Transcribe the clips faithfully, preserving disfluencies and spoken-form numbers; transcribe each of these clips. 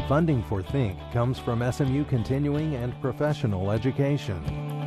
Funding for Think comes from S M U Continuing and Professional Education.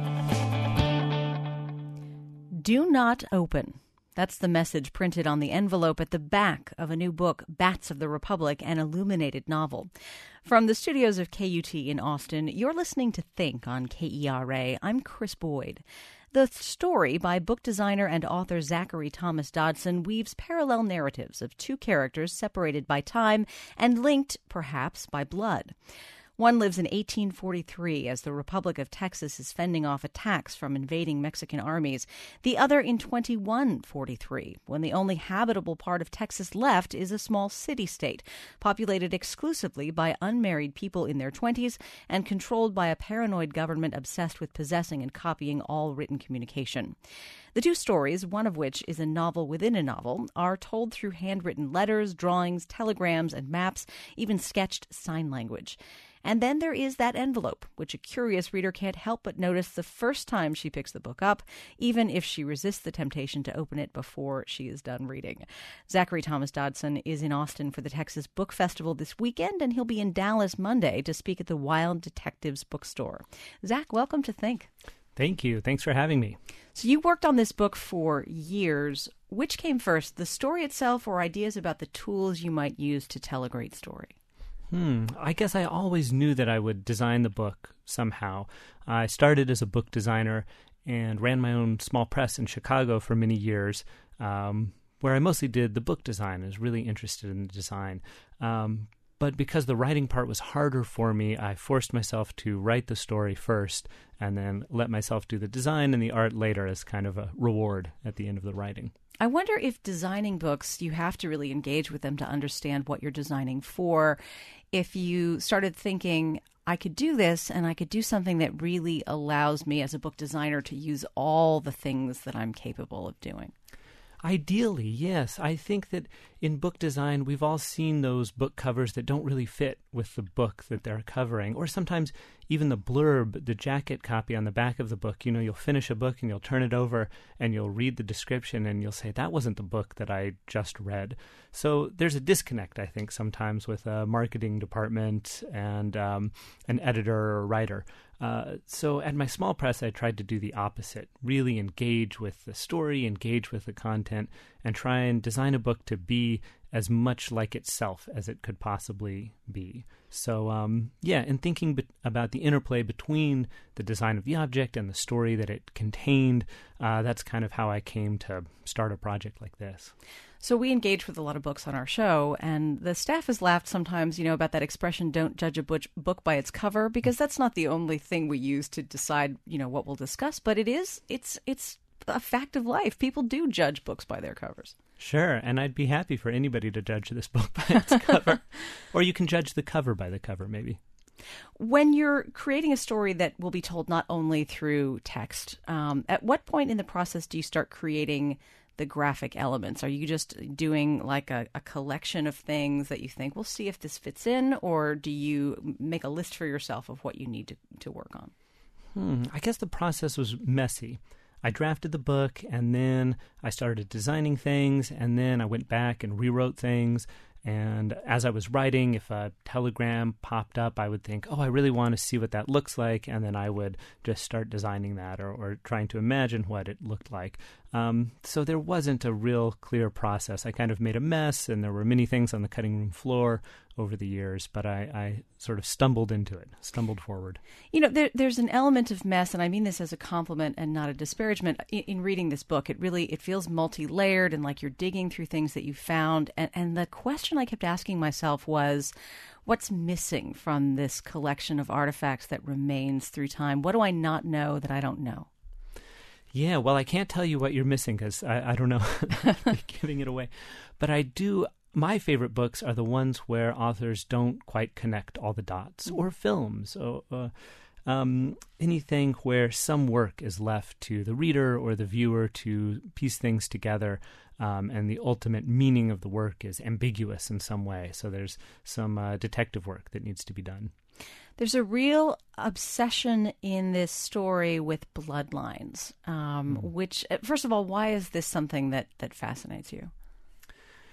Do not open. That's the message printed on the envelope at the back of a new book, Bats of the Republic, an illuminated novel. From the studios of K U T in Austin, you're listening to Think on K E R A. I'm Chris Boyd. The story by book designer and author Zachary Thomas Dodson weaves parallel narratives of two characters separated by time and linked, perhaps, by blood. One lives in eighteen forty-three as the Republic of Texas is fending off attacks from invading Mexican armies. The other in twenty-one forty-three, when the only habitable part of Texas left is a small city-state, populated exclusively by unmarried people in their twenties and controlled by a paranoid government obsessed with possessing and copying all written communication. The two stories, one of which is a novel within a novel, are told through handwritten letters, drawings, telegrams, and maps, even sketched sign language. And then there is that envelope, which a curious reader can't help but notice the first time she picks the book up, even if she resists the temptation to open it before she is done reading. Zachary Thomas Dodson is in Austin for the Texas Book Festival this weekend, and he'll be in Dallas Monday to speak at the Wild Detectives Bookstore. Zach, welcome to Think. Thank you. Thanks for having me. So you worked on this book for years. Which came first, the story itself or ideas about the tools you might use to tell a great story? Hmm. I guess I always knew that I would design the book somehow. I started as a book designer and ran my own small press in Chicago for many years, um, where I mostly did the book design. I was really interested in the design. Um, but because the writing part was harder for me, I forced myself to write the story first and then let myself do the design and the art later as kind of a reward at the end of the writing. I wonder if designing books, you have to really engage with them to understand what you're designing for. If you started thinking, I could do this and I could do something that really allows me as a book designer to use all the things that I'm capable of doing. Ideally, yes. I think that in book design, we've all seen those book covers that don't really fit with the book that they're covering, or sometimes even the blurb, the jacket copy on the back of the book. You know, you'll finish a book and you'll turn it over and you'll read the description and you'll say, that wasn't the book that I just read. So there's a disconnect, I think, sometimes with a marketing department and um, an editor or writer. Uh, so at my small press, I tried to do the opposite, really engage with the story, engage with the content, and try and design a book to be as much like itself as it could possibly be. So, um, yeah, in thinking be- about the interplay between the design of the object and the story that it contained, uh, that's kind of how I came to start a project like this. So we engage with a lot of books on our show, and the staff has laughed sometimes, you know, about that expression, don't judge a book by its cover, because that's not the only thing we use to decide, you know, what we'll discuss, but it is, it's, it's a fact of life. People do judge books by their covers. Sure, and I'd be happy for anybody to judge this book by its cover. Or you can judge the cover by the cover, maybe. When you're creating a story that will be told not only through text, um, at what point in the process do you start creating the graphic elements? Are you just doing like a, a collection of things that you think, we'll see if this fits in, or do you make a list for yourself of what you need to, to work on? Hmm, I guess the process was messy. I drafted the book, and then I started designing things, and then I went back and rewrote things. And as I was writing, if a telegram popped up, I would think, oh, I really want to see what that looks like. And then I would just start designing that or, or trying to imagine what it looked like. Um, so there wasn't a real clear process. I kind of made a mess, and there were many things on the cutting room floor over the years, but I, I sort of stumbled into it, stumbled forward. You know, there, there's an element of mess, and I mean this as a compliment and not a disparagement. In, in reading this book, it really, it feels multi-layered and like you're digging through things that you found. And, and the question I kept asking myself was, what's missing from this collection of artifacts that remains through time? What do I not know that I don't know? Yeah, well, I can't tell you what you're missing because I, I don't know, giving it away. But I do, my favorite books are the ones where authors don't quite connect all the dots, or films, or uh, um, anything where some work is left to the reader or the viewer to piece things together, um, and the ultimate meaning of the work is ambiguous in some way. So there's some uh, detective work that needs to be done. There's a real obsession in this story with bloodlines, um, mm. which, first of all, why is this something that, that fascinates you?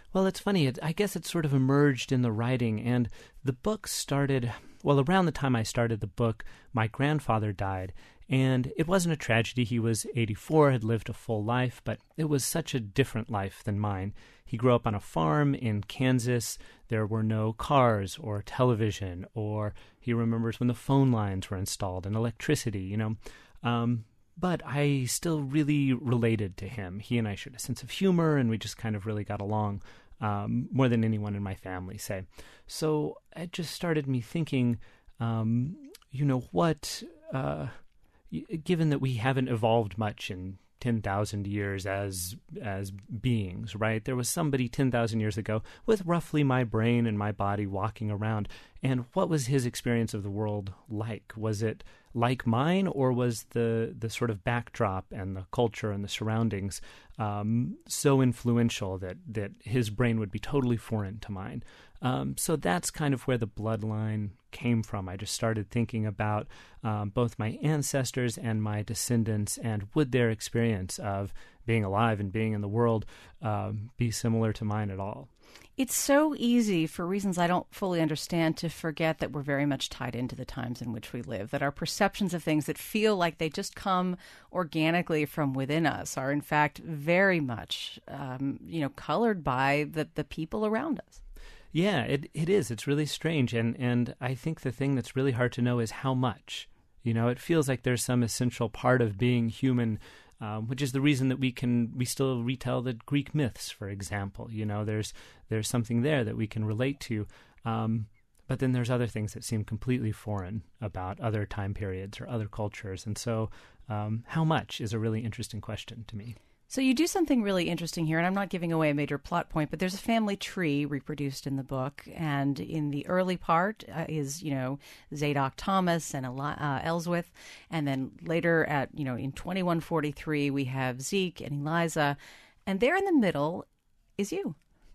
Well, it's funny. It, I guess it sort of emerged in the writing, and the book started, well, around the time I started the book, my grandfather died, and it wasn't a tragedy. He was eighty-four, had lived a full life, but it was such a different life than mine. He grew up on a farm in Kansas. There were no cars or television, or he remembers when the phone lines were installed and electricity, you know. Um, but I still really related to him. He and I shared a sense of humor, and we just kind of really got along um, more than anyone in my family, say. So it just started me thinking, um, you know, what, uh, given that we haven't evolved much in ten thousand years as as beings, right? There was somebody ten thousand years ago with roughly my brain and my body walking around. And what was his experience of the world like? Was it like mine, or was the, the sort of backdrop and the culture and the surroundings um, so influential that, that his brain would be totally foreign to mine? Um, so that's kind of where the bloodline came from. I just started thinking about um, both my ancestors and my descendants, and would their experience of being alive and being in the world um, be similar to mine at all? It's so easy, for reasons I don't fully understand, to forget that we're very much tied into the times in which we live, that our perceptions of things that feel like they just come organically from within us are in fact very much, um, you know, colored by the, the people around us. Yeah, it it is. It's really strange. And, and I think the thing that's really hard to know is how much. You know, it feels like there's some essential part of being human, um, which is the reason that we can we still retell the Greek myths, for example. You know, there's there's something there that we can relate to. Um, but then there's other things that seem completely foreign about other time periods or other cultures. And so um, how much is a really interesting question to me. So you do something really interesting here, and I'm not giving away a major plot point, but there's a family tree reproduced in the book, and in the early part uh, is, you know, Zadok Thomas and Eli- uh, Ellsworth, and then later at, you know, in twenty-one forty-three we have Zeke and Eliza, and there in the middle is you.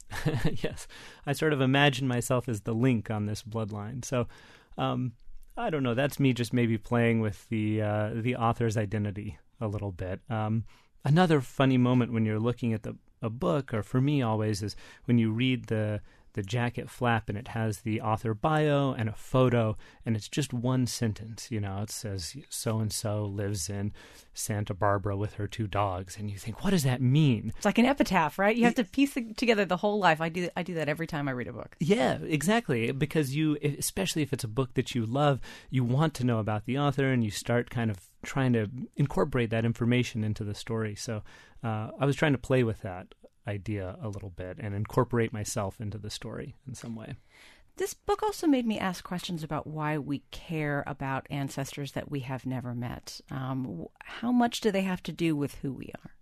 Yes, I sort of imagine myself as the link on this bloodline. So um, I don't know, that's me just maybe playing with the uh, the author's identity a little bit. Um Another funny moment when you're looking at the a book, or for me always, is when you read the the jacket flap and it has the author bio and a photo, and it's just one sentence. You know, it says so-and-so lives in Santa Barbara with her two dogs, and you think, what does that mean? It's like an epitaph, right? You have to piece together the whole life. I do I do that every time I read a book. Yeah, exactly. Because you, especially if it's a book that you love, you want to know about the author, and you start kind of trying to incorporate that information into the story. So uh, I was trying to play with that idea a little bit and incorporate myself into the story in some way. This book also made me ask questions about why we care about ancestors that we have never met. Um, how much do they have to do with who we are?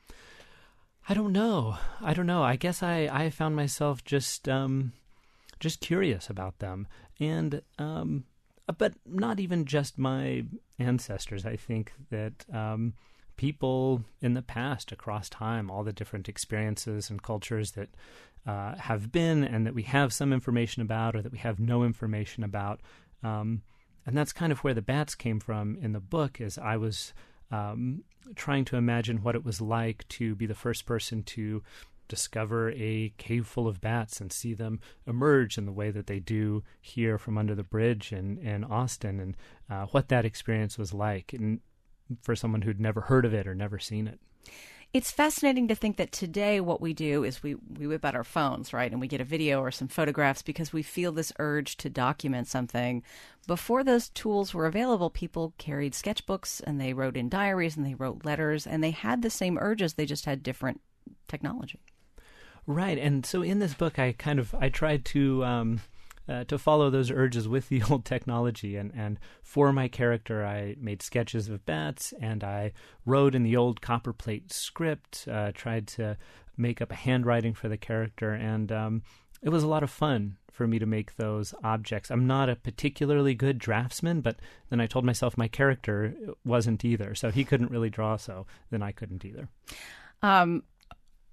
I don't know. I don't know. I guess I, I found myself just um, just curious about them. And um, but not even just my ancestors. I think that um, people in the past, across time, all the different experiences and cultures that uh, have been and that we have some information about or that we have no information about. Um, and that's kind of where the bats came from in the book, as I was um, trying to imagine what it was like to be the first person to discover a cave full of bats and see them emerge in the way that they do here from under the bridge in, in Austin, and uh, what that experience was like, and for someone who'd never heard of it or never seen it. It's fascinating to think that today what we do is we, we whip out our phones, right, and we get a video or some photographs because we feel this urge to document something. Before those tools were available, people carried sketchbooks and they wrote in diaries and they wrote letters, and they had the same urges, they just had different technology. Right, and so in this book, I kind of I tried to um, uh, to follow those urges with the old technology, and, and for my character, I made sketches of bats, and I wrote in the old copperplate script, uh, tried to make up a handwriting for the character, and um, it was a lot of fun for me to make those objects. I'm not a particularly good draftsman, but then I told myself my character wasn't either, so he couldn't really draw, so then I couldn't either. Um.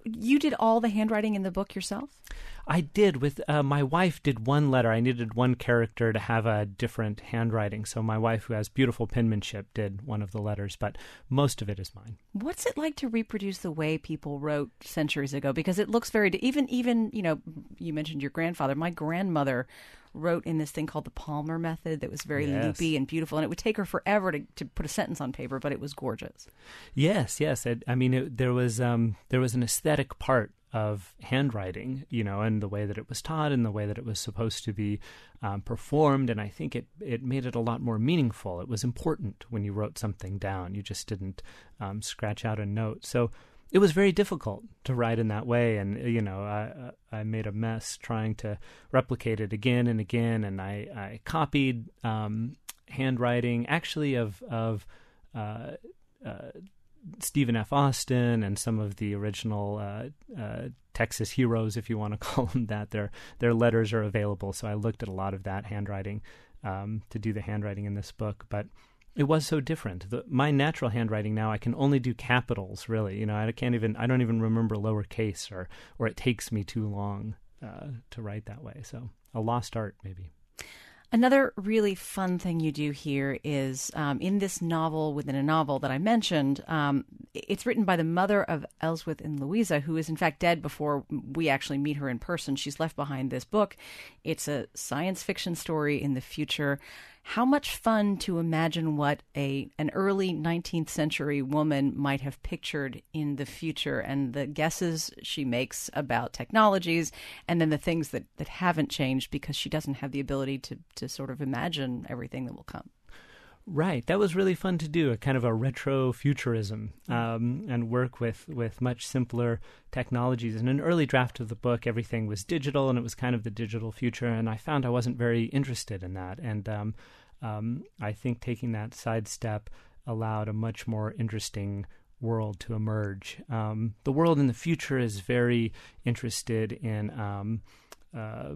you did all the handwriting in the book yourself? I did. With uh, my wife did one letter. I needed one character to have a different handwriting. So my wife, who has beautiful penmanship, did one of the letters, but most of it is mine. What's it like to reproduce the way people wrote centuries ago? Because it looks very, even, even you know, you mentioned your grandfather. My grandmother wrote in this thing called the Palmer method that was very yes. loopy and beautiful, and it would take her forever to, to put a sentence on paper, but it was gorgeous. Yes, yes. It, I mean, it, there was um, there was an aesthetic part of handwriting, you know, and the way that it was taught and the way that it was supposed to be um, performed. And I think it, it made it a lot more meaningful. It was important when you wrote something down. You just didn't um, scratch out a note. So it was very difficult to write in that way. And, you know, I, I made a mess trying to replicate it again and again. And I, I copied um, handwriting actually of, of uh, uh, Stephen F. Austin and some of the original uh, uh, Texas heroes, if you want to call them that. Their their letters are available, so I looked at a lot of that handwriting um, to do the handwriting in this book. But it was so different. The, my natural handwriting now, I can only do capitals. Really, you know, I can't even. I don't even remember lowercase, or or it takes me too long uh, to write that way. So a lost art, maybe. Another really fun thing you do here is um, in this novel within a novel that I mentioned, um, it's written by the mother of Ellsworth and Louisa, who is in fact dead before we actually meet her in person. She's left behind this book. It's a science fiction story in the future. How much fun to imagine what a an early nineteenth century woman might have pictured in the future, and the guesses she makes about technologies, and then the things that, that haven't changed because she doesn't have the ability to, to sort of imagine everything that will come. Right. That was really fun to do, a kind of a retro futurism, um, and work with, with much simpler technologies. In an early draft of the book, everything was digital, and it was kind of the digital future, and I found I wasn't very interested in that. And um, um, I think taking that sidestep allowed a much more interesting world to emerge. Um, the world in the future is very interested in um, uh,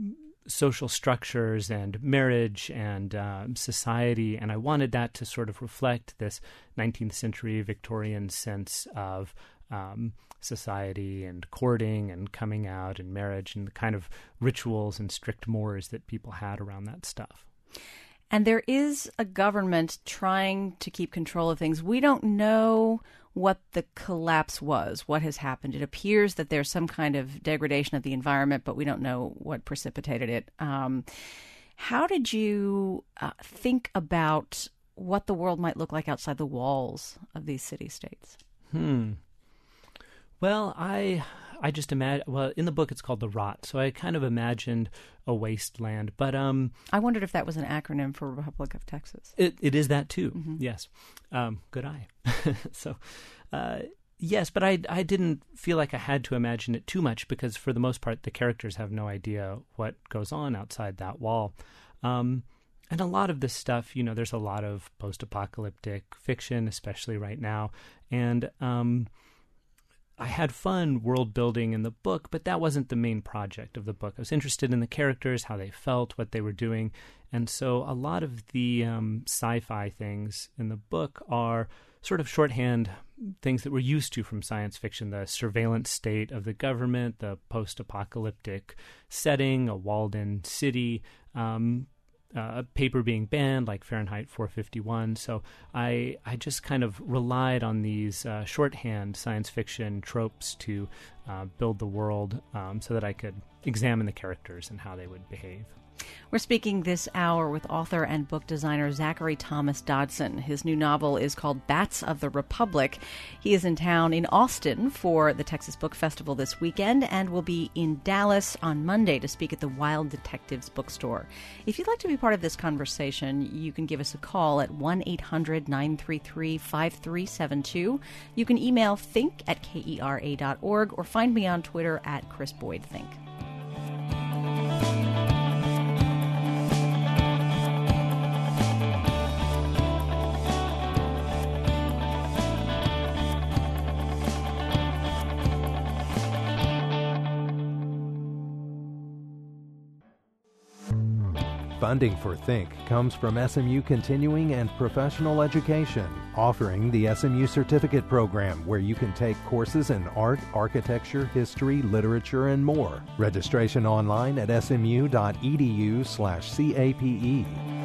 social structures and marriage and um, society, and I wanted that to sort of reflect this nineteenth century Victorian sense of um, society and courting and coming out and marriage and the kind of rituals and strict mores that people had around that stuff. And there is a government trying to keep control of things. We don't know what the collapse was, what has happened. It appears that there's some kind of degradation of the environment, but we don't know what precipitated it. Um, how did you uh, think about what the world might look like outside the walls of these city-states? Hmm. Well, I I just imagine, well, in the book it's called The Rot, so I kind of imagined a wasteland, but... um, I wondered if that was an acronym for Republic of Texas. It, it is that too, mm-hmm. yes. Um, good eye. so, uh, yes, but I, I didn't feel like I had to imagine it too much because for the most part the characters have no idea what goes on outside that wall. Um, and a lot of this stuff, you know, there's a lot of post-apocalyptic fiction, especially right now, and... Um, I had fun world building in the book, but that wasn't the main project of the book. I was interested in the characters, how they felt, what they were doing. And so a lot of the um, sci-fi things in the book are sort of shorthand things that we're used to from science fiction, the surveillance state of the government, the post-apocalyptic setting, a walled-in city, um, Uh, paper being banned, like Fahrenheit four fifty-one. So I I just kind of relied on these uh, shorthand science fiction tropes to uh, build the world um, so that I could examine the characters and how they would behave. We're speaking this hour with author and book designer Zachary Thomas Dodson. His new novel is called Bats of the Republic. He is in town in Austin for the Texas Book Festival this weekend and will be in Dallas on Monday to speak at the Wild Detectives bookstore. If you'd like to be part of this conversation, you can give us a call at one eight hundred nine three three five three seven two. You can email think at kera dot org or find me on Twitter at Chris Boyd Think. Funding for Think comes from S M U Continuing and Professional Education, offering the S M U Certificate Program, where you can take courses in art, architecture, history, literature, and more. Registration online at smu.edu slash CAPE.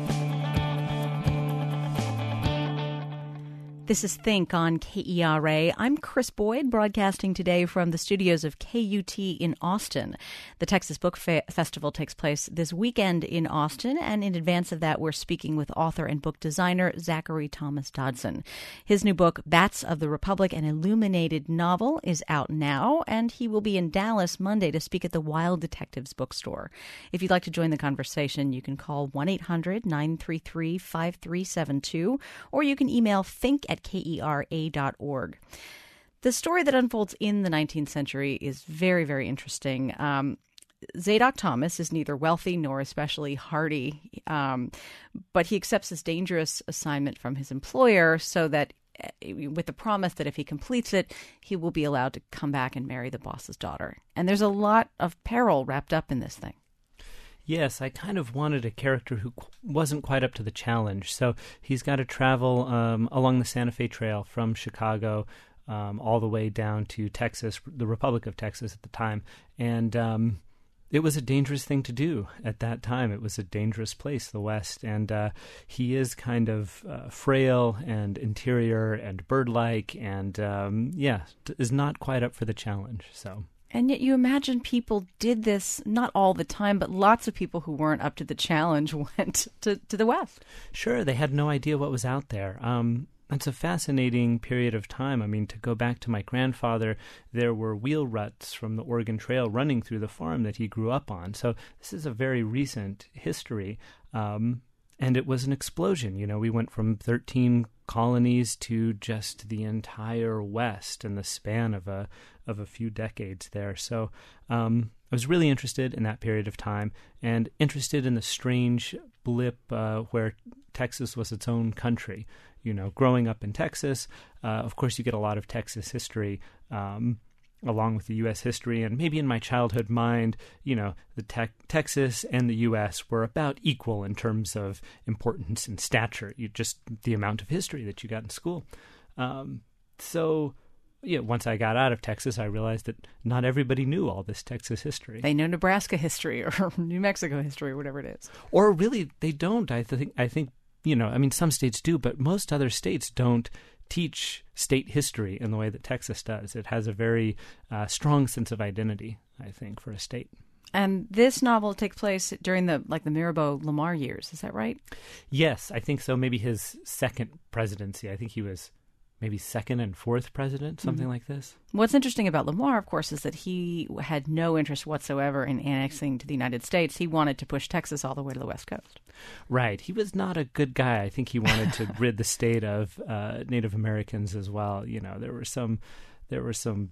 This is Think on K E R A. I'm Chris Boyd, broadcasting today from the studios of K U T in Austin. The Texas Book Fe- Festival takes place this weekend in Austin, and in advance of that, we're speaking with author and book designer Zachary Thomas Dodson. His new book, Bats of the Republic, an illuminated novel, is out now, and he will be in Dallas Monday to speak at the Wild Detectives bookstore. If you'd like to join the conversation, you can call one eight hundred nine three three five three seven two, or you can email think at K E R A dot org. The story that unfolds in the nineteenth century is very, very interesting. Um, Zadok Thomas is neither wealthy nor especially hardy, um, but he accepts this dangerous assignment from his employer so that, with the promise that if he completes it, he will be allowed to come back and marry the boss's daughter. And there's a lot of peril wrapped up in this thing. Yes, I kind of wanted a character who qu- wasn't quite up to the challenge. So he's got to travel um, along the Santa Fe Trail from Chicago um, all the way down to Texas, the Republic of Texas at the time. And um, it was a dangerous thing to do at that time. It was a dangerous place, the West. And uh, he is kind of uh, frail and interior and bird-like and, um, yeah, t- is not quite up for the challenge, so... And yet you imagine people did this, not all the time, but lots of people who weren't up to the challenge went to, to the West. Sure, they had no idea what was out there. Um, it's a fascinating period of time. I mean, to go back to my grandfather, there were wheel ruts from the Oregon Trail running through the farm that he grew up on. So this is a very recent history. Um, and it was an explosion. You know, we went from thirteen colonies to just the entire West in the span of a of a few decades there. So um, I was really interested in that period of time and interested in the strange blip uh, where Texas was its own country. You know, growing up in Texas, uh, of course, you get a lot of Texas history um, along with the U S history. And maybe in my childhood mind, you know, the te- Texas and the U S were about equal in terms of importance and stature, you just the amount of history that you got in school. Um, so... Yeah, once I got out of Texas, I realized that not everybody knew all this Texas history. They know Nebraska history or New Mexico history or whatever it is. Or really, they don't. I think, I think, you know, I mean, some states do, but most other states don't teach state history in the way that Texas does. It has a very uh, strong sense of identity, I think, for a state. And this novel takes place during the like the Mirabeau Lamar years. Is that right? Yes, I think so. Maybe his second presidency. I think he was maybe second and fourth president, something mm-hmm. like this. What's interesting about Lamar, of course, is that he had no interest whatsoever in annexing to the United States. He wanted to push Texas all the way to the West Coast. Right. He was not a good guy. I think he wanted to rid the state of uh, Native Americans as well. You know, there were some, there were some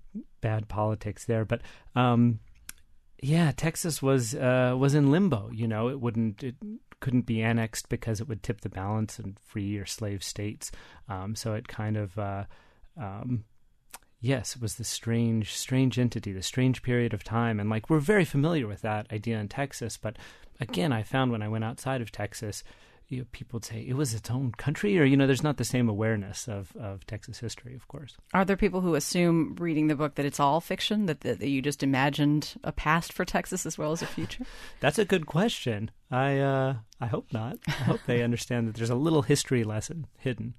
bad politics there, but um, yeah, Texas was uh, was in limbo. You know, it wouldn't. It, couldn't be annexed because it would tip the balance in free or slave states. Um, so it kind of, uh, um, yes, it was this strange, strange entity, this strange period of time. And like, we're very familiar with that idea in Texas. But again, I found when I went outside of Texas, you know, people would say it was its own country, or, you know, there's not the same awareness of, of Texas history, of course. Are there people who assume reading the book that it's all fiction, that, that, that you just imagined a past for Texas as well as a future? That's a good question. I uh, I hope not. I hope they understand that there's a little history lesson hidden.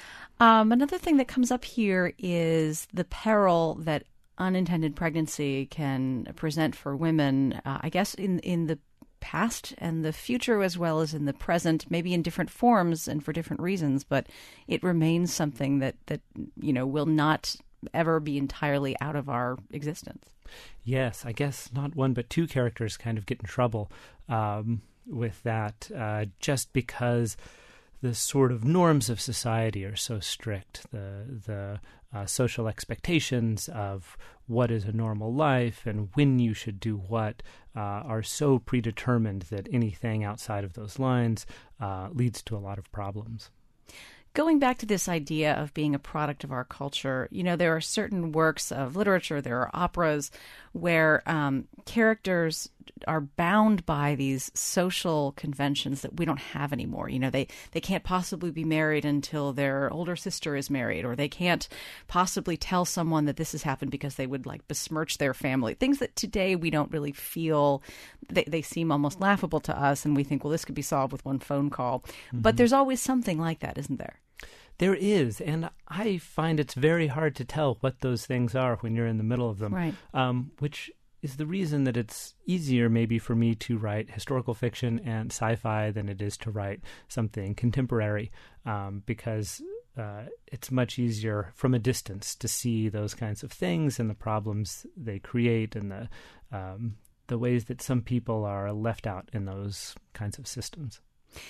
Um, another thing that comes up here is the peril that unintended pregnancy can present for women, uh, I guess in, in the past and the future as well as in the present, maybe in different forms and for different reasons, but it remains something that, that you know, will not ever be entirely out of our existence. Yes, I guess not one but two characters kind of get in trouble um, with that uh, just because the sort of norms of society are so strict. The the uh, social expectations of what is a normal life and when you should do what uh, are so predetermined that anything outside of those lines uh, leads to a lot of problems. Going back to this idea of being a product of our culture, you know, there are certain works of literature, there are operas where um, characters are bound by these social conventions that we don't have anymore. You know, they, they can't possibly be married until their older sister is married, or they can't possibly tell someone that this has happened because they would like besmirch their family. Things that today we don't really feel, they, they seem almost laughable to us, and we think, well, this could be solved with one phone call. Mm-hmm. But there's always something like that, isn't there? There is, and I find it's very hard to tell what those things are when you're in the middle of them, right. um, which is the reason that it's easier maybe for me to write historical fiction and sci-fi than it is to write something contemporary, um, because uh, it's much easier from a distance to see those kinds of things and the problems they create and the um, the ways that some people are left out in those kinds of systems.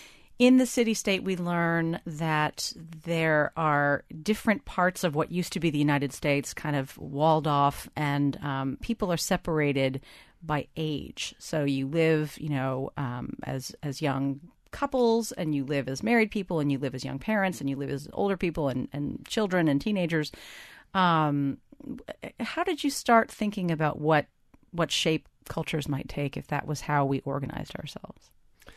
In the city-state, we learn that there are different parts of what used to be the United States kind of walled off, and um, people are separated by age. So you live, you know, um, as as young couples, and you live as married people, and you live as young parents, and you live as older people and, and children and teenagers. Um, how did you start thinking about what what shape cultures might take if that was how we organized ourselves?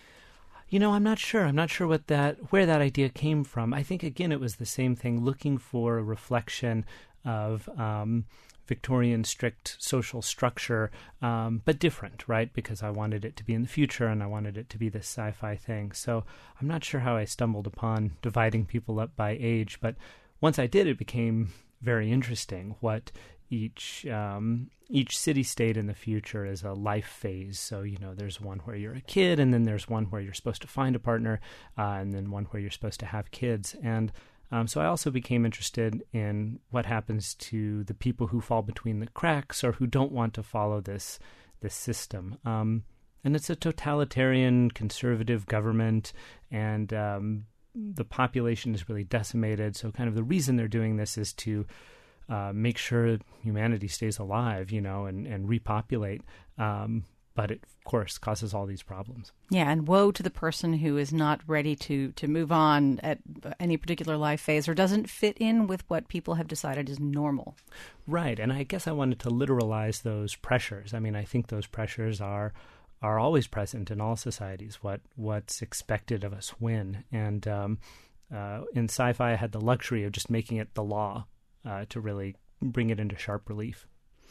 You know, I'm not sure. I'm not sure what that where that idea came from. I think, again, it was the same thing, looking for a reflection of um, Victorian strict social structure, um, but different, right? Because I wanted it to be in the future, and I wanted it to be this sci-fi thing. So I'm not sure how I stumbled upon dividing people up by age, but once I did, it became very interesting what each um, each city-state in the future is a life phase. So, you know, there's one where you're a kid, and then there's one where you're supposed to find a partner, uh, and then one where you're supposed to have kids. And um, so I also became interested in what happens to the people who fall between the cracks or who don't want to follow this this system. Um, and it's a totalitarian, conservative government, and um, the population is really decimated. So kind of the reason they're doing this is to Uh, make sure humanity stays alive, you know, and, and repopulate. Um, but it, of course, causes all these problems. Yeah, and woe to the person who is not ready to, to move on at any particular life phase or doesn't fit in with what people have decided is normal. Right, and I guess I wanted to literalize those pressures. I mean, I think those pressures are are always present in all societies, what what's expected of us when. And um, uh, in sci-fi, I had the luxury of just making it the law. Uh, to really bring it into sharp relief.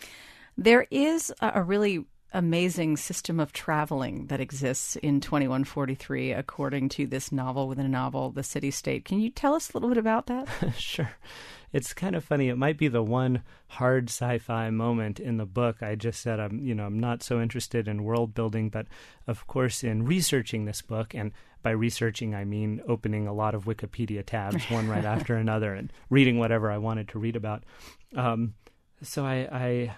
There is a, a really amazing system of traveling that exists in twenty-one forty-three, according to this novel within a novel, The City-State. Can you tell us a little bit about that? Sure. It's kind of funny. It might be the one hard sci-fi moment in the book. I just said I'm, you know, I'm not so interested in world building, but of course, in researching this book, and by researching I mean opening a lot of Wikipedia tabs, one right after another, and reading whatever I wanted to read about. Um, so I, I,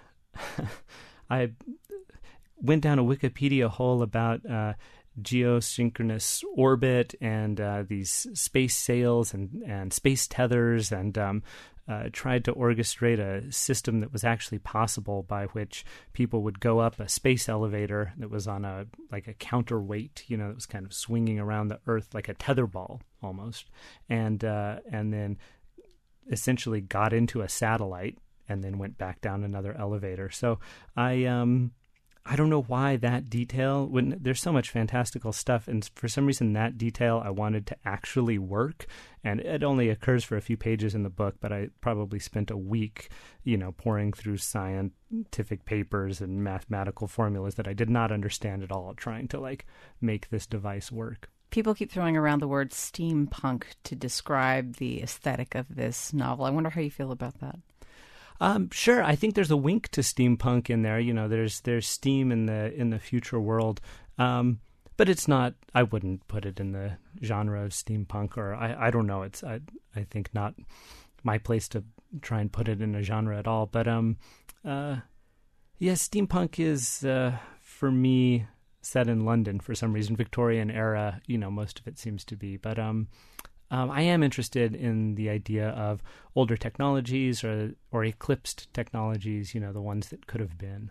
I went down a Wikipedia hole about Uh, geosynchronous orbit and uh, these space sails and, and space tethers, and um, uh, tried to orchestrate a system that was actually possible by which people would go up a space elevator that was on a like a counterweight, you know, that was kind of swinging around the Earth like a tetherball almost, and uh, and then essentially got into a satellite and then went back down another elevator. So I um. I don't know why that detail, when there's so much fantastical stuff, and for some reason that detail I wanted to actually work, and it only occurs for a few pages in the book, but I probably spent a week, you know, pouring through scientific papers and mathematical formulas that I did not understand at all, trying to like make this device work. People keep throwing around the word steampunk to describe the aesthetic of this novel. I wonder how you feel about that. Um, sure. I think there's a wink to steampunk in there. You know, there's there's steam in the in the future world, um, but it's not. I wouldn't put it in the genre of steampunk, or I, I don't know. It's I I think not my place to try and put it in a genre at all. But um, uh, yeah, steampunk is uh, for me set in London for some reason, Victorian era. You know, most of it seems to be, but um. Um, I am interested in the idea of older technologies or or eclipsed technologies, you know, the ones that could have been.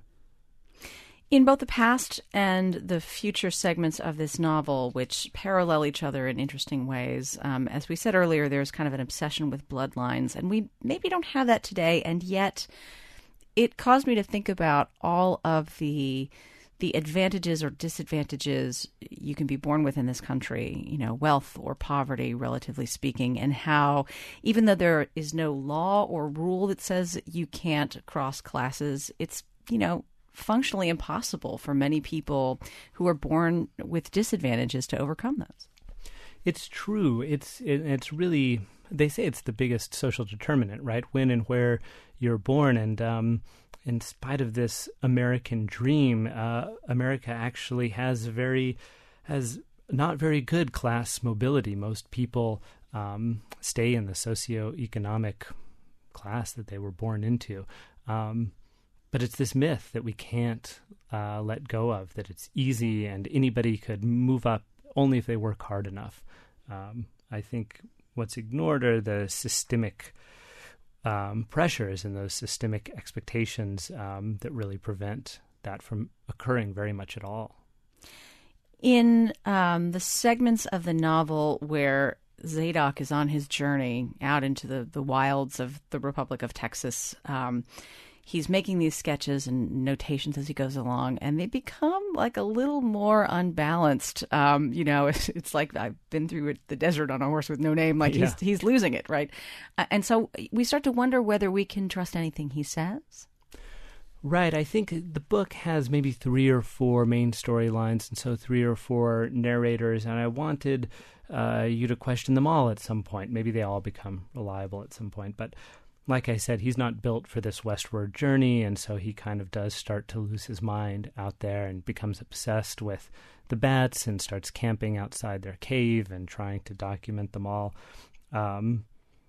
In both the past and the future segments of this novel, which parallel each other in interesting ways, um, as we said earlier, there's kind of an obsession with bloodlines, and we maybe don't have that today, and yet it caused me to think about all of the the advantages or disadvantages you can be born with in this country, you know, wealth or poverty, relatively speaking, and how even though there is no law or rule that says you can't cross classes, it's, you know, functionally impossible for many people who are born with disadvantages to overcome those. It's true. It's it, it's really, they say it's the biggest social determinant, right? When and where you're born. And um, in spite of this American dream, uh, America actually has very, has not very good class mobility. Most people um, stay in the socioeconomic class that they were born into. Um, but it's this myth that we can't uh, let go of, that it's easy and anybody could move up only if they work hard enough. Um, I think what's ignored are the systemic um, pressures and those systemic expectations um, that really prevent that from occurring very much at all. In um, the segments of the novel where Zadok is on his journey out into the, the wilds of the Republic of Texas, um, he's making these sketches and notations as he goes along, and they become like a little more unbalanced. Um, you know, it's, it's like I've been through the desert on a horse with no name. Like yeah. he's he's losing it, right? Uh, and so we start to wonder whether we can trust anything he says. Right. I think the book has maybe three or four main storylines, and so three or four narrators, and I wanted uh, you to question them all at some point. Maybe they all become reliable at some point, but like I said, he's not built for this westward journey, and so he kind of does start to lose his mind out there and becomes obsessed with the bats and starts camping outside their cave and trying to document them all. Um,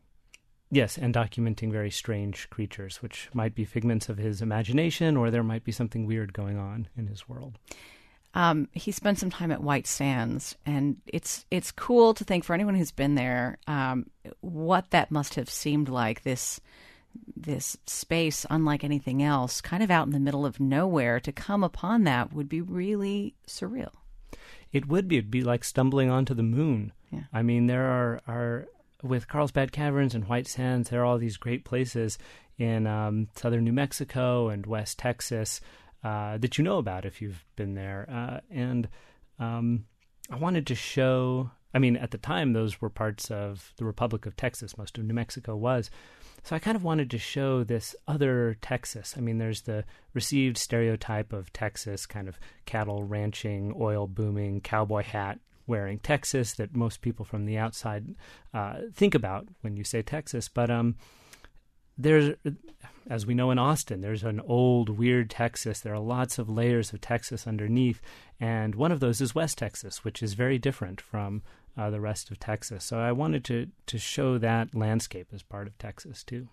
yes, and documenting very strange creatures, which might be figments of his imagination, or there might be something weird going on in his world. Um, he spent some time at White Sands, and it's it's cool to think, for anyone who's been there, um, what that must have seemed like, this this space unlike anything else, kind of out in the middle of nowhere. To come upon that would be really surreal. It would be. It'd be like stumbling onto the moon. Yeah. I mean, there are, are, with Carlsbad Caverns and White Sands, there are all these great places in um, southern New Mexico and West Texas Uh, that you know about if you've been there. Uh, and um, I wanted to show, I mean, at the time, those were parts of the Republic of Texas. Most of New Mexico was. So I kind of wanted to show this other Texas. I mean, there's the received stereotype of Texas, kind of cattle ranching, oil booming, cowboy hat wearing Texas that most people from the outside uh, think about when you say Texas. But um, there's, as we know in Austin, there's an old, weird Texas. There are lots of layers of Texas underneath, and one of those is West Texas, which is very different from uh, the rest of Texas. So I wanted to, to show that landscape as part of Texas, too.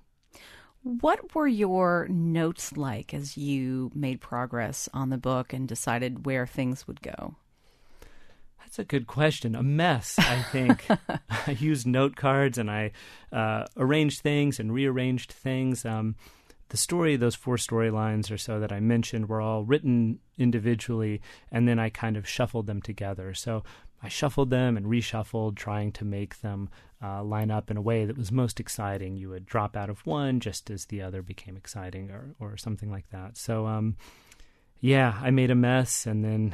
What were your notes like as you made progress on the book and decided where things would go? That's a good question. A mess, I think. I used note cards and I uh, arranged things and rearranged things. Um, the story, those four storylines or so that I mentioned, were all written individually, and then I kind of shuffled them together. So I shuffled them and reshuffled, trying to make them uh, line up in a way that was most exciting. You would drop out of one just as the other became exciting, or, or something like that. So, um, yeah, I made a mess and then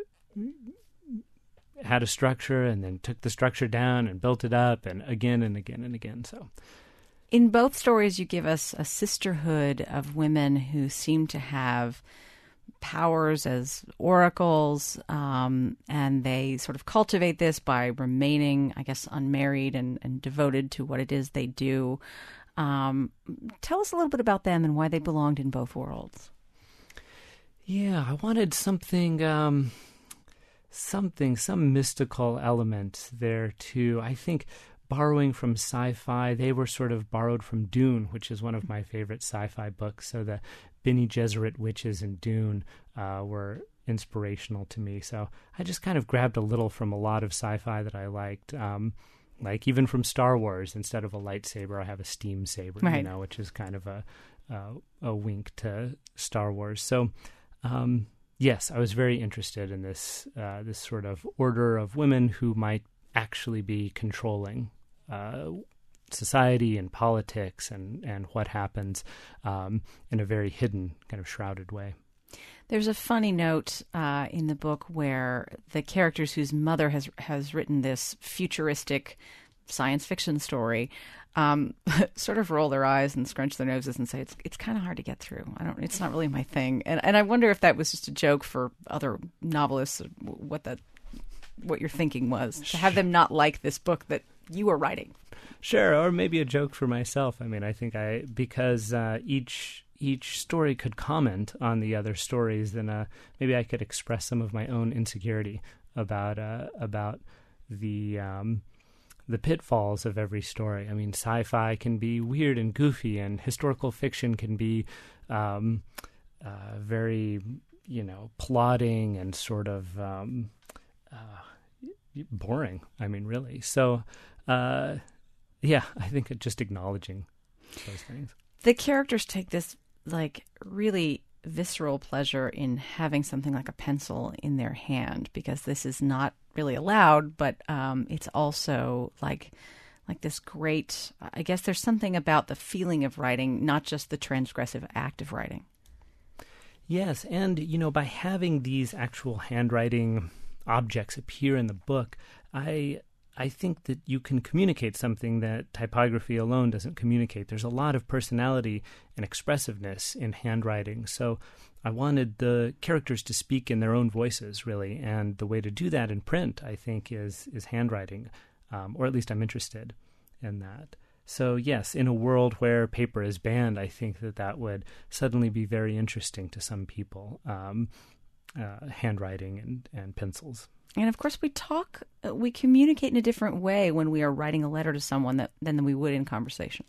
had a structure and then took the structure down and built it up, and again and again and again. So in both stories, you give us a sisterhood of women who seem to have powers as oracles, um, and they sort of cultivate this by remaining, I guess, unmarried and, and devoted to what it is they do. Um, tell us a little bit about them and why they belonged in both worlds. Yeah, I wanted something... Um... Something, some mystical element there, too. I think borrowing from sci-fi, they were sort of borrowed from Dune, which is one of my favorite sci-fi books. So the Bene Gesserit witches in Dune uh, were inspirational to me. So I just kind of grabbed a little from a lot of sci-fi that I liked. Um, like even from Star Wars, instead of a lightsaber, I have a steam saber, right. you know, which is kind of a, uh, a wink to Star Wars. So, um, yes, I was very interested in this uh, this sort of order of women who might actually be controlling uh, society and politics and, and what happens um, in a very hidden, kind of shrouded way. There's a funny note uh, in the book where the characters whose mother has has written this futuristic science fiction story um, sort of roll their eyes and scrunch their noses and say it's it's kind of hard to get through. I don't. It's not really my thing. And and I wonder if that was just a joke for other novelists. What that what your thinking was to have them not like this book that you were writing. Sure, or maybe a joke for myself. I mean, I think I because uh, each. each story could comment on the other stories, then uh, maybe I could express some of my own insecurity about uh, about the um, the pitfalls of every story. I mean, sci-fi can be weird and goofy, and historical fiction can be um, uh, very, you know, plodding and sort of um, uh, boring. I mean, really. So, uh, yeah, I think just acknowledging those things. The characters take this like really visceral pleasure in having something like a pencil in their hand, because this is not really allowed, but um, it's also like like this great, I guess there's something about the feeling of writing, not just the transgressive act of writing. Yes, and you know, by having these actual handwriting objects appear in the book, I I think that you can communicate something that typography alone doesn't communicate. There's a lot of personality and expressiveness in handwriting. So I wanted the characters to speak in their own voices, really. And the way to do that in print, I think, is is handwriting, um, or at least I'm interested in that. So yes, in a world where paper is banned, I think that that would suddenly be very interesting to some people, um, uh, handwriting and, and pencils. And of course, we talk, we communicate in a different way when we are writing a letter to someone that, than we would in conversation.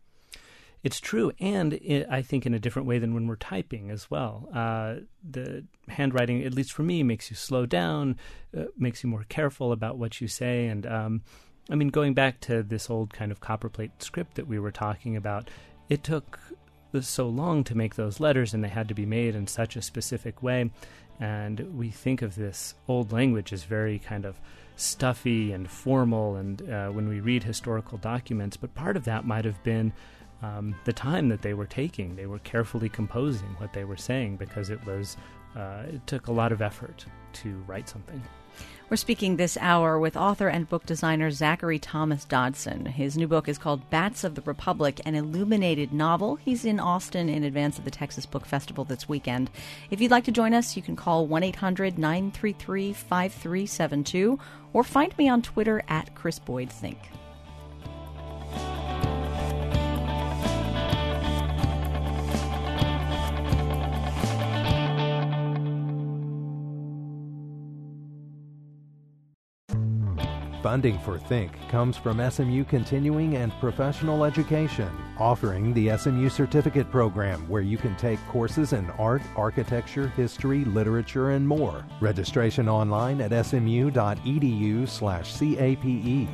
It's true, and it, I think in a different way than when we're typing as well. Uh, the handwriting, at least for me, makes you slow down, uh, makes you more careful about what you say. And um, I mean, going back to this old kind of copperplate script that we were talking about, it took so long to make those letters, and they had to be made in such a specific way. And we think of this old language as very kind of stuffy and formal, and uh, when we read historical documents, but part of that might have been um, the time that they were taking. They were carefully composing what they were saying, because it was uh, it took a lot of effort to write something. We're speaking this hour with author and book designer Zachary Thomas Dodson. His new book is called Bats of the Republic, an illuminated novel. He's in Austin in advance of the Texas Book Festival this weekend. If you'd like to join us, you can call one eight hundred nine three three five three seven two or find me on Twitter at Chris Boyd Think. Funding for Think comes from S M U Continuing and Professional Education, offering the S M U Certificate Program, where you can take courses in art, architecture, history, literature, and more. Registration online at smu.edu slash CAPE.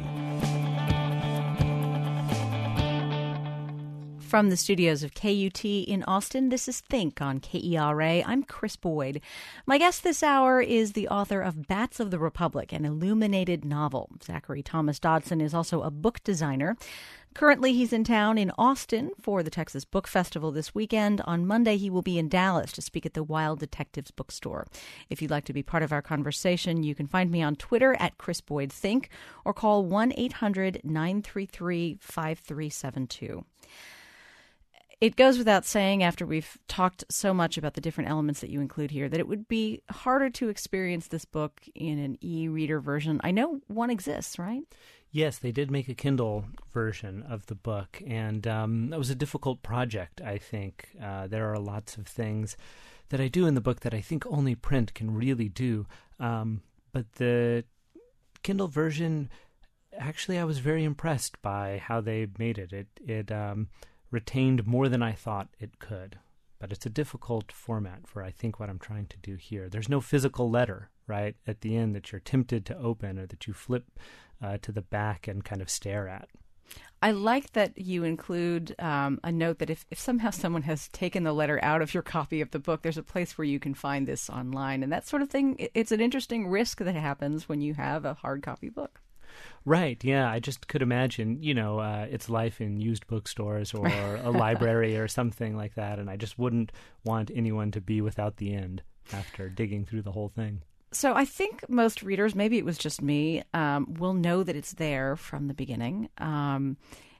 From the studios of K U T in Austin, this is Think on K E R A. I'm Chris Boyd. My guest this hour is the author of Bats of the Republic, an illuminated novel. Zachary Thomas Dodson is also a book designer. Currently, he's in town in Austin for the Texas Book Festival this weekend. On Monday, he will be in Dallas to speak at the Wild Detectives bookstore. If you'd like to be part of our conversation, you can find me on Twitter at Chris Boyd Think or call one eight hundred nine three three five three seven two. It goes without saying, after we've talked so much about the different elements that you include here, that it would be harder to experience this book in an e-reader version. I know one exists, right? Yes, they did make a Kindle version of the book, and um, that was a difficult project, I think. Uh, there are lots of things that I do in the book that I think only print can really do. Um, but the Kindle version, actually, I was very impressed by how they made it. It, it um, retained more than I thought it could. But it's a difficult format for, I think, what I'm trying to do here. There's no physical letter, right, at the end that you're tempted to open or that you flip uh, to the back and kind of stare at. I like that you include um, a note that if, if somehow someone has taken the letter out of your copy of the book, there's a place where you can find this online. And that sort of thing, it's an interesting risk that happens when you have a hard copy book. Right, yeah. I just could imagine, you know, uh, its life in used bookstores or a library or something like that, and I just wouldn't want anyone to be without the end after digging through the whole thing. So I think most readers, maybe it was just me, um, will know that it's there from the beginning. Um,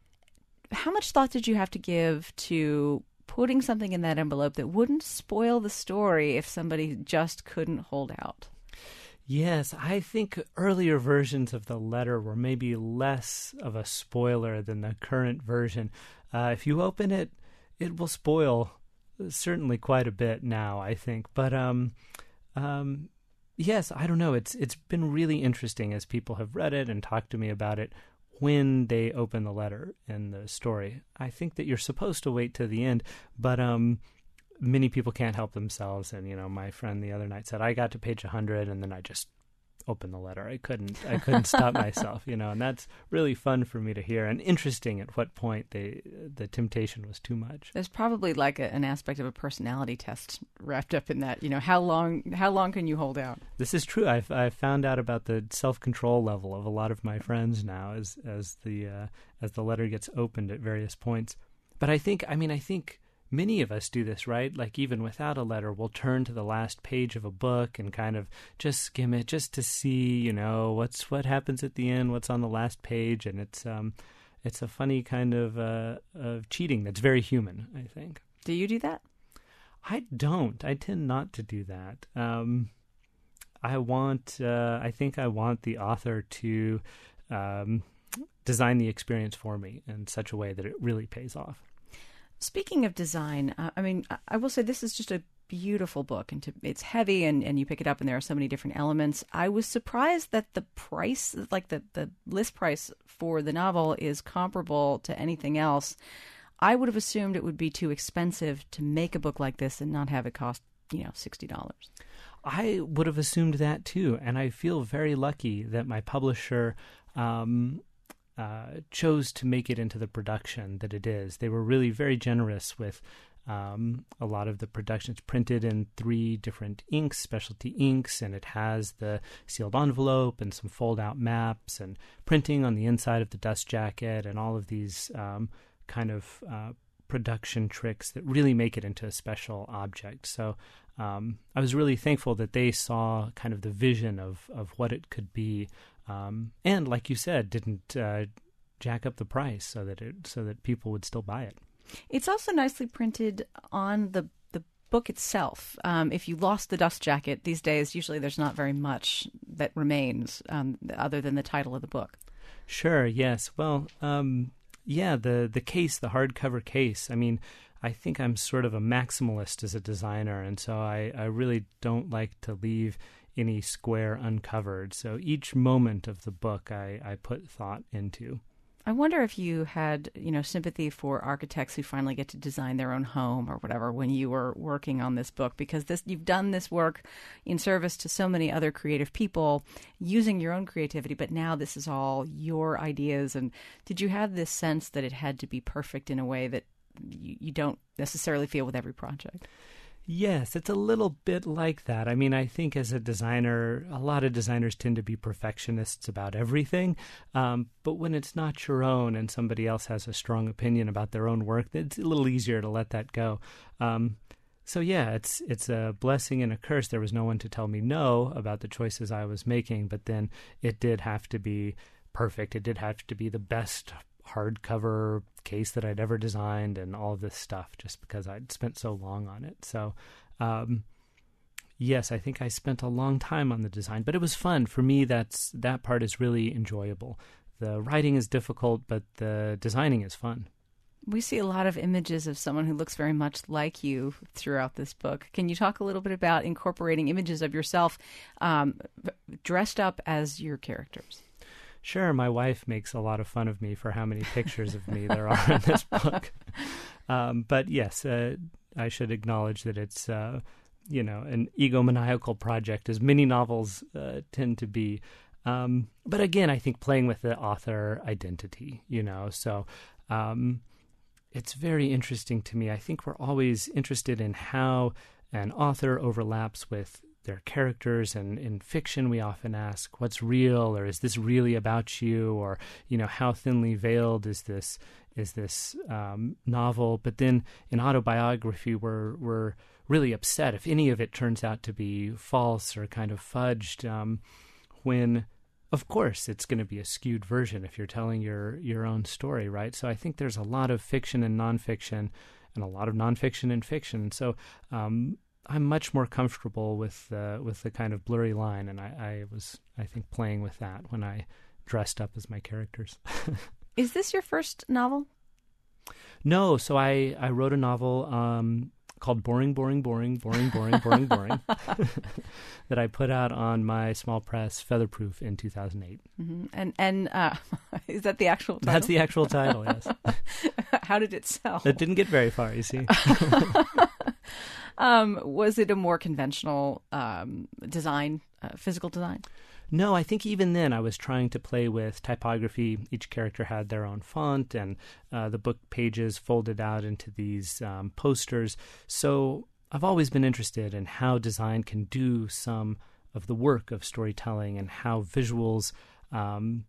how much thought did you have to give to putting something in that envelope that wouldn't spoil the story if somebody just couldn't hold out? Yes, I think earlier versions of the letter were maybe less of a spoiler than the current version. Uh, if you open it, it will spoil certainly quite a bit now, I think. But um, um, yes, I don't know. It's it's been really interesting as people have read it and talked to me about it when they open the letter in the story. I think that you're supposed to wait to the end, but um, many people can't help themselves. And, you know, my friend the other night said, I got to page one hundred and then I just opened the letter. I couldn't I couldn't stop myself, you know, and that's really fun for me to hear and interesting at what point they the temptation was too much. There's probably like a, an aspect of a personality test wrapped up in that. You know, how long how long can you hold out? This is true. I've I've found out about the self-control level of a lot of my friends now as as the uh, as the letter gets opened at various points. But I think I mean I think many of us do this, right? Like even without a letter, we'll turn to the last page of a book and kind of just skim it just to see, you know, what's what happens at the end, what's on the last page, and it's um, it's a funny kind of uh, of cheating that's very human, I think. Do you do that? I don't. I tend not to do that. Um, I want. Uh, I think I want the author to um, design the experience for me in such a way that it really pays off. Speaking of design, uh, I mean, I will say this is just a beautiful book, and to, it's heavy, and, and you pick it up, and there are so many different elements. I was surprised that the price, like the, the list price for the novel, is comparable to anything else. I would have assumed it would be too expensive to make a book like this and not have it cost, you know, sixty dollars. I would have assumed that too, and I feel very lucky that my publisher um, uh, chose to make it into the production that it is. They were really very generous with um, a lot of the production. It's printed in three different inks, specialty inks, and it has the sealed envelope and some fold-out maps and printing on the inside of the dust jacket and all of these um, kind of uh, production tricks that really make it into a special object. So um, I was really thankful that they saw kind of the vision of, of what it could be. Um, and like you said, didn't uh, jack up the price so that it so that people would still buy it. It's also nicely printed on the the book itself. Um, if you lost the dust jacket these days, usually there's not very much that remains um, other than the title of the book. Sure. Yes. Well, um, yeah. The the case, the hardcover case. I mean, I think I'm sort of a maximalist as a designer, and so I, I really don't like to leave any square uncovered. So each moment of the book I, I put thought into. I wonder if you had, you know, sympathy for architects who finally get to design their own home or whatever when you were working on this book, because this you've done this work in service to so many other creative people using your own creativity, but now this is all your ideas. And did you have this sense that it had to be perfect in a way that you, you don't necessarily feel with every project? Yes, it's a little bit like that. I mean, I think as a designer, a lot of designers tend to be perfectionists about everything. Um, but when it's not your own and somebody else has a strong opinion about their own work, it's a little easier to let that go. Um, so yeah, it's it's a blessing and a curse. There was no one to tell me no about the choices I was making, but then it did have to be perfect. It did have to be the best hardcover case that I'd ever designed and all of this stuff just because I'd spent so long on it. So um, yes, I think I spent a long time on the design, but it was fun. For me, that's that part is really enjoyable. The writing is difficult, but the designing is fun. We see a lot of images of someone who looks very much like you throughout this book. Can you talk a little bit about incorporating images of yourself um, dressed up as your characters? Sure, my wife makes a lot of fun of me for how many pictures of me there are in this book. Um, but yes, uh, I should acknowledge that it's, uh, you know, an egomaniacal project, as many novels uh, tend to be. Um, but again, I think playing with the author identity, you know, so um, it's very interesting to me. I think we're always interested in how an author overlaps with their characters. And in fiction, we often ask, what's real, or is this really about you, or, you know, how thinly veiled is this is this um, novel? But then in autobiography, we're we're really upset if any of it turns out to be false or kind of fudged, um, when, of course, it's going to be a skewed version if you're telling your, your own story, right? So I think there's a lot of fiction and nonfiction, and a lot of nonfiction and fiction. So um, I'm much more comfortable with uh, with the kind of blurry line, and I, I was, I think, playing with that when I dressed up as my characters. Is this your first novel? No, so I, I wrote a novel um, called Boring, Boring, Boring, Boring, Boring, Boring, Boring, that I put out on my small press, Featherproof, in two thousand eight. Mm-hmm. And and uh, is that the actual title? That's the actual title, yes. How did it sell? It didn't get very far, you see. um, was it a more conventional um, design, uh, physical design? No, I think even then I was trying to play with typography. Each character had their own font, and uh, the book pages folded out into these um, posters. So I've always been interested in how design can do some of the work of storytelling, and how visuals um,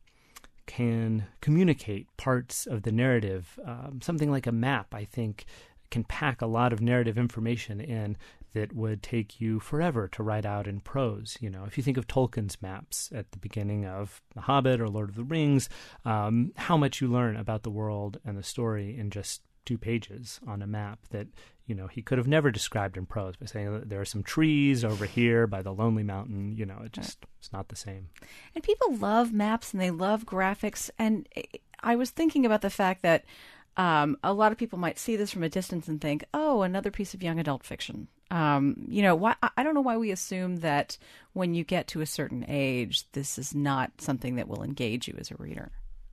can communicate parts of the narrative. Um, something like a map, I think, can pack a lot of narrative information in that would take you forever to write out in prose. You know, if you think of Tolkien's maps at the beginning of The Hobbit or Lord of the Rings, um, how much you learn about the world and the story in just two pages on a map that, you know, he could have never described in prose by saying that there are some trees over here by the Lonely Mountain. You know, it just, it's not the same. And people love maps and they love graphics. And I was thinking about the fact that um, a lot of people might see this from a distance and think, oh, another piece of young adult fiction. Um, you know, why, I don't know why we assume that when you get to a certain age, this is not something that will engage you as a reader.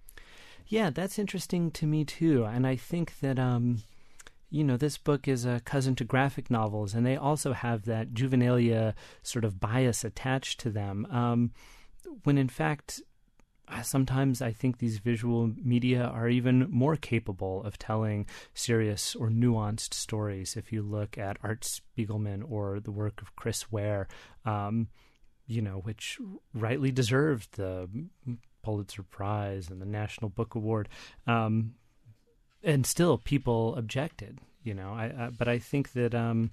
Yeah, that's interesting to me too. And I think that, um, you know, this book is a cousin to graphic novels, and they also have that juvenilia sort of bias attached to them. Um, when in fact, sometimes I think these visual media are even more capable of telling serious or nuanced stories. If you look at Art Spiegelman or the work of Chris Ware, um, you know, which rightly deserved the Pulitzer Prize and the National Book Award, um, and still people objected. You know, I, I but I think that, um,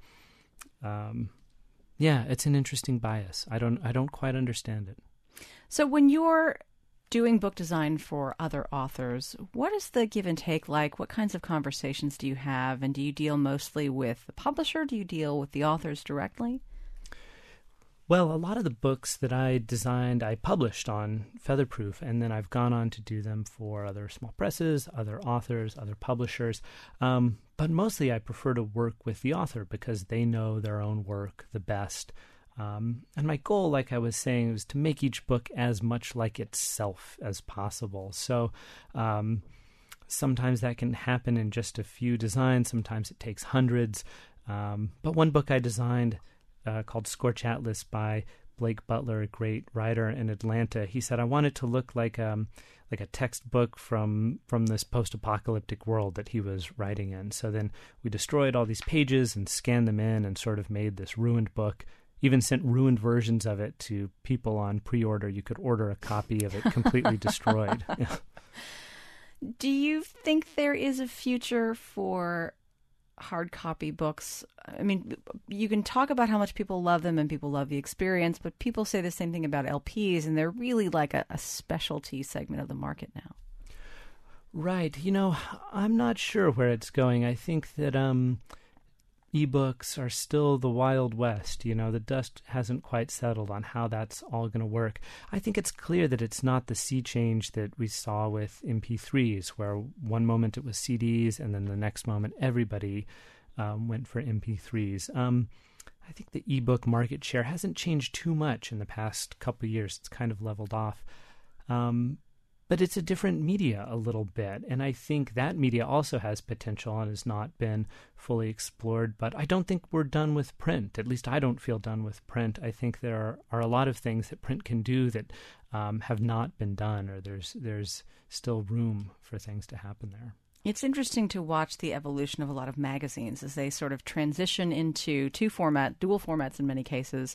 um, yeah, it's an interesting bias. I don't I don't quite understand it. So when you're doing book design for other authors, what is the give and take like? What kinds of conversations do you have? And do you deal mostly with the publisher? Do you deal with the authors directly? Well, a lot of the books that I designed, I published on Featherproof, and then I've gone on to do them for other small presses, other authors, other publishers. Um, but mostly I prefer to work with the author because they know their own work the best. Um, and my goal, like I was saying, was to make each book as much like itself as possible. So um, sometimes that can happen in just a few designs. Sometimes it takes hundreds. Um, but one book I designed uh, called Scorch Atlas by Blake Butler, a great writer in Atlanta, he said, I want it to look like um, like a textbook from from this post-apocalyptic world that he was writing in. So then we destroyed all these pages and scanned them in and sort of made this ruined book. Even sent ruined versions of it to people on pre-order. You could order a copy of it completely destroyed. Yeah. Do you think there is a future for hard copy books? I mean, you can talk about how much people love them and people love the experience, but people say the same thing about L Ps, and they're really like a, a specialty segment of the market now. Right. You know, I'm not sure where it's going. I think that um, ebooks are still the Wild West. You know, the dust hasn't quite settled on how that's all going to work. I think it's clear that it's not the sea change that we saw with M P threes, where one moment it was C Ds and then the next moment everybody um, went for M P threes. Um, I think the ebook market share hasn't changed too much in the past couple of years. It's kind of leveled off. Um, But it's a different media a little bit, and I think that media also has potential and has not been fully explored. But I don't think we're done with print. At least I don't feel done with print. I think there are, are a lot of things that print can do that um, have not been done, or there's there's still room for things to happen there. It's interesting to watch the evolution of a lot of magazines as they sort of transition into two format, dual formats in many cases.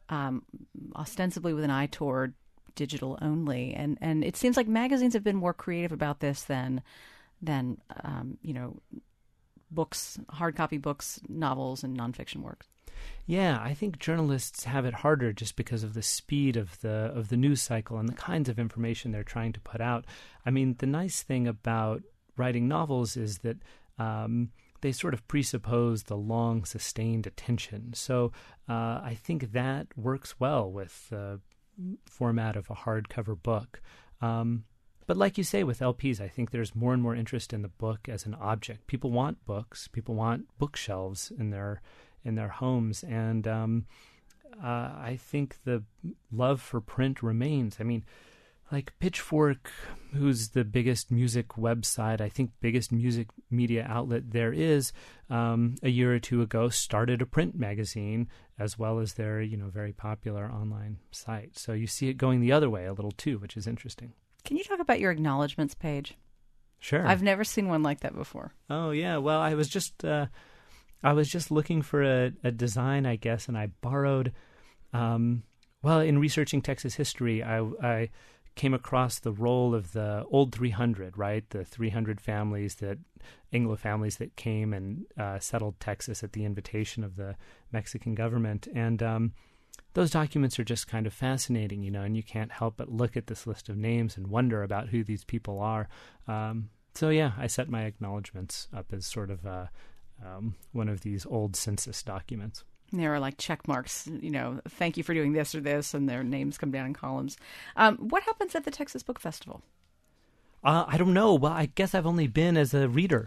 um, ostensibly with an eye toward digital only. And, and it seems like magazines have been more creative about this than, than um, you know, books, hard copy books, novels, and nonfiction works. Yeah, I think journalists have it harder just because of the speed of the of the news cycle and the kinds of information they're trying to put out. I mean, the nice thing about writing novels is that um, they sort of presuppose the long, sustained attention. So uh, I think that works well with the format of a hardcover book. Um, but like you say, with L Ps, I think there's more and more interest in the book as an object. People want books. People want bookshelves in their in their homes. And um, uh, I think the love for print remains. I mean, like Pitchfork, who's the biggest music website, I think biggest music media outlet there is, um, a year or two ago started a print magazine as well as their, you know, very popular online site. So you see it going the other way a little too, which is interesting. Can you talk about your acknowledgments page? Sure. I've never seen one like that before. Oh, yeah. Well, I was just... Uh, I was just looking for a, a design, I guess, and I borrowed, um, well, in researching Texas history, I, I came across the role of the old three hundred, right? The three hundred families that, Anglo families that came and uh, settled Texas at the invitation of the Mexican government. And um, those documents are just kind of fascinating, you know, and you can't help but look at this list of names and wonder about who these people are. Um, so, yeah, I set my acknowledgments up as sort of a Um, one of these old census documents. There are like check marks, you know, thank you for doing this or this, and their names come down in columns. Um, what happens at the Texas Book Festival? Uh, I don't know. Well, I guess I've only been as a reader.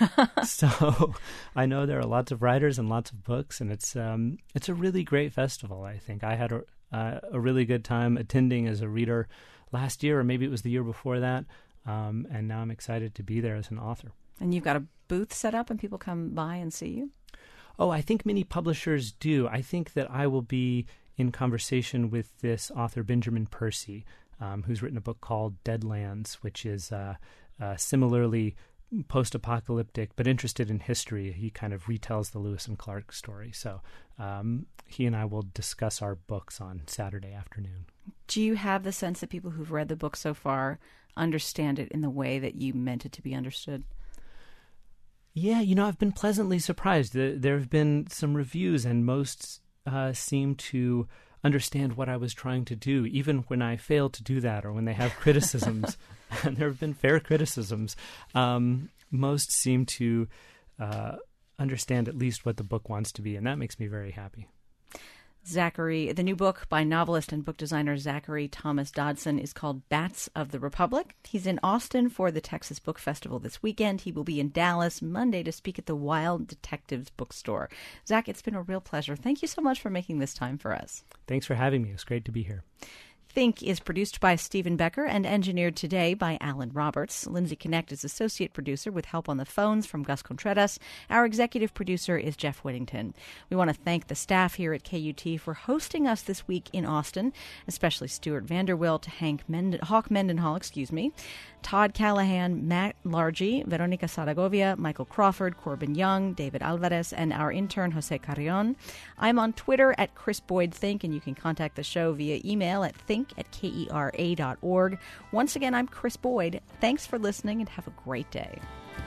So I know there are lots of writers and lots of books, and it's um, it's a really great festival, I think. I had a, uh, a really good time attending as a reader last year, or maybe it was the year before that, um, and now I'm excited to be there as an author. And you've got a booth set up and people come by and see you? Oh, I think many publishers do. I think that I will be in conversation with this author, Benjamin Percy, um, who's written a book called Deadlands, which is uh, uh, similarly post-apocalyptic, but interested in history. He kind of retells the Lewis and Clark story. So um, he and I will discuss our books on Saturday afternoon. Do you have the sense that people who've read the book so far understand it in the way that you meant it to be understood? Yeah, you know, I've been pleasantly surprised. There have been some reviews, and most uh, seem to understand what I was trying to do, even when I fail to do that or when they have criticisms. And there have been fair criticisms. Um, most seem to uh, understand at least what the book wants to be, and that makes me very happy. Zachary, the new book by novelist and book designer Zachary Thomas Dodson is called Bats of the Republic. He's in Austin for the Texas Book Festival this weekend. He will be in Dallas Monday to speak at the Wild Detectives Bookstore. Zach, it's been a real pleasure. Thank you so much for making this time for us. Thanks for having me. It's great to be here. Think is produced by Stephen Becker and engineered today by Alan Roberts. Lindsay Connect is associate producer with help on the phones from Gus Contreras. Our executive producer is Jeff Whittington. We want to thank the staff here at K U T for hosting us this week in Austin, especially Stuart Vanderwilt, Hank Mend- Hawk Mendenhall, excuse me, Todd Callahan, Matt Largy, Veronica Saragovia, Michael Crawford, Corbin Young, David Alvarez, and our intern, Jose Carrion. I'm on Twitter at Chris Boyd Think, and you can contact the show via email at think at kera dot org. Once again, I'm Chris Boyd. Thanks for listening and have a great day.